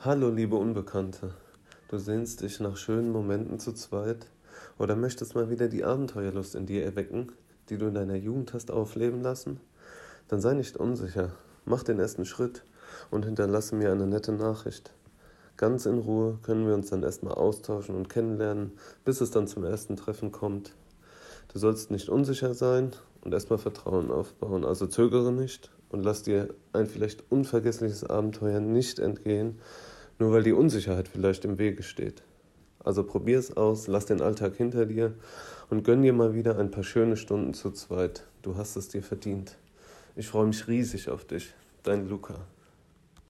Hallo, liebe Unbekannte. Du sehnst dich nach schönen Momenten zu zweit oder möchtest mal wieder die Abenteuerlust in dir erwecken, die du in deiner Jugend hast aufleben lassen? Dann sei nicht unsicher. Mach den ersten Schritt und hinterlasse mir eine nette Nachricht. Ganz in Ruhe können wir uns dann erstmal austauschen und kennenlernen, bis es dann zum ersten Treffen kommt. Du sollst nicht unsicher sein und erstmal Vertrauen aufbauen. Also zögere nicht und lass dir ein vielleicht unvergessliches Abenteuer nicht entgehen, nur weil die Unsicherheit vielleicht im Wege steht. Also probier es aus, lass den Alltag hinter dir und gönn dir mal wieder ein paar schöne Stunden zu zweit. Du hast es dir verdient. Ich freue mich riesig auf dich. Dein Luca.